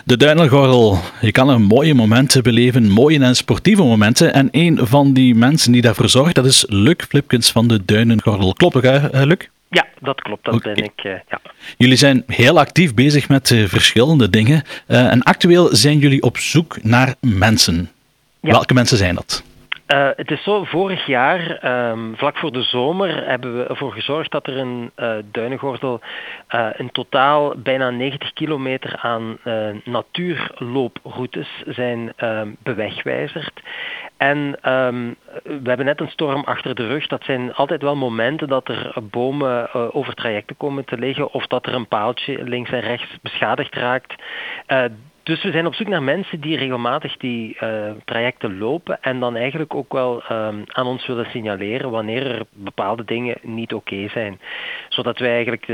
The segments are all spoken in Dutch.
De Duinengordel. Je kan er mooie momenten beleven, mooie en sportieve momenten. En een van die mensen die daarvoor zorgt, dat is Luc Flipkens van de Duinengordel. Klopt toch, Luc? Ja, dat klopt. Dat Okay. ben ik. Ja. Jullie zijn heel actief bezig met verschillende dingen. En actueel zijn jullie op zoek naar mensen. Ja. Welke mensen zijn dat? Het is zo, vorig jaar, vlak voor de zomer, hebben we ervoor gezorgd dat er een Duinengordel in totaal bijna 90 kilometer aan natuurlooproutes zijn bewegwijzerd. En we hebben net een storm achter de rug. Dat zijn altijd wel momenten dat er bomen over trajecten komen te liggen of dat er een paaltje links en rechts beschadigd raakt. Dus we zijn op zoek naar mensen die regelmatig die trajecten lopen en dan eigenlijk ook wel aan ons willen signaleren wanneer er bepaalde dingen niet oké zijn. Zodat wij eigenlijk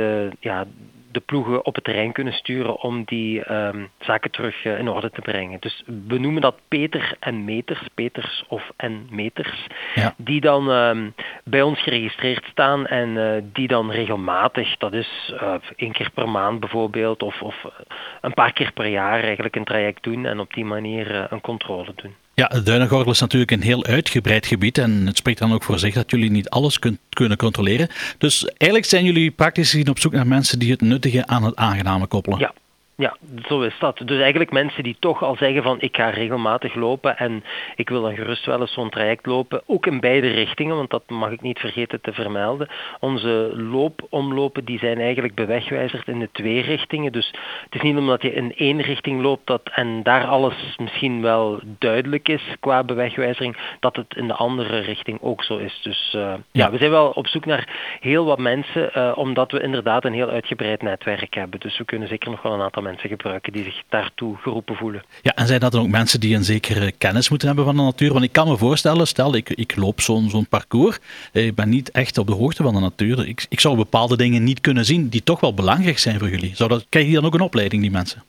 de ploegen op het terrein kunnen sturen om die zaken terug in orde te brengen. Dus we noemen dat Peter en Meters, Peters en Meters, ja. Die dan bij ons geregistreerd staan en die dan regelmatig, dat is 1 keer per maand bijvoorbeeld, of een paar keer per jaar eigenlijk een traject doen en op die manier een controle doen. Ja, de Duinengordel is natuurlijk een heel uitgebreid gebied en het spreekt dan ook voor zich dat jullie niet alles kunnen controleren. Dus eigenlijk zijn jullie praktisch gezien op zoek naar mensen die het nuttige aan het aangename koppelen. Ja, zo is dat. Dus eigenlijk mensen die toch al zeggen van ik ga regelmatig lopen en ik wil dan gerust wel eens zo'n traject lopen. Ook in beide richtingen, want dat mag ik niet vergeten te vermelden. Onze loopomlopen die zijn eigenlijk bewegwijzerd in de 2 richtingen. Dus het is niet omdat je in 1 richting loopt en daar alles misschien wel duidelijk is qua bewegwijzering, dat het in de andere richting ook zo is. Dus we zijn wel op zoek naar heel wat mensen, omdat we inderdaad een heel uitgebreid netwerk hebben. Dus we kunnen zeker nog wel een aantal mensen gebruiken die zich daartoe geroepen voelen. Ja, en zijn dat dan ook mensen die een zekere kennis moeten hebben van de natuur? Want ik kan me voorstellen, stel ik loop zo'n parcours, ik ben niet echt op de hoogte van de natuur, ik zou bepaalde dingen niet kunnen zien die toch wel belangrijk zijn voor jullie. Krijg je dan ook een opleiding, die mensen?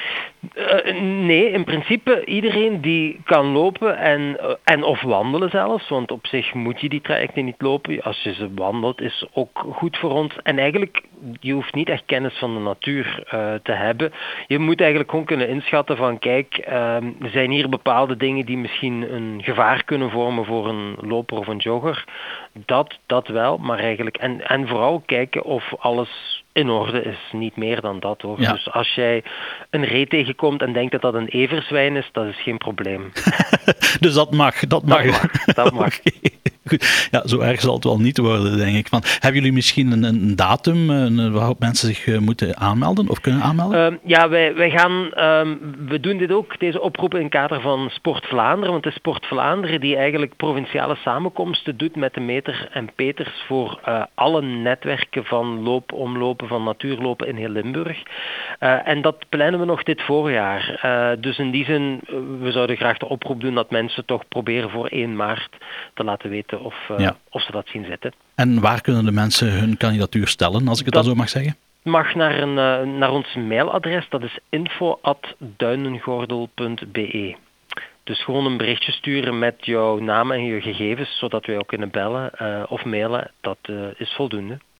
Nee, in principe iedereen die kan lopen en of wandelen zelfs, want op zich moet je die trajecten niet lopen. Als je ze wandelt is ook goed voor ons. En eigenlijk, je hoeft niet echt kennis van de natuur te hebben. Je moet eigenlijk gewoon kunnen inschatten van kijk, zijn hier bepaalde dingen die misschien een gevaar kunnen vormen voor een loper of een jogger. Dat wel, maar eigenlijk en vooral kijken of alles in orde is, niet meer dan dat hoor. Ja. Dus als jij een ree tegenkomt en denkt dat dat een everzwijn is, dat is geen probleem. Dus dat mag. Dat mag. Okay. Goed. Ja, zo erg zal het wel niet worden, denk ik. Hebben jullie misschien een datum waarop mensen zich moeten aanmelden of kunnen aanmelden? Wij gaan, we doen dit ook, deze oproep in het kader van Sport Vlaanderen, want het is Sport Vlaanderen die eigenlijk provinciale samenkomsten doet met de Meter en Peters voor alle netwerken van loopomlopen, van natuurlopen in heel Limburg. En dat plannen we nog dit voorjaar. Dus in die zin, we zouden graag de oproep doen dat mensen toch proberen voor 1 maart te laten weten of ze dat zien zitten. En waar kunnen de mensen hun kandidatuur stellen, als ik het dan zo mag zeggen? Mag naar ons mailadres, dat is info@duinengordel.be. Dus gewoon een berichtje sturen met jouw naam en je gegevens, zodat wij ook kunnen bellen of mailen. Dat is voldoende.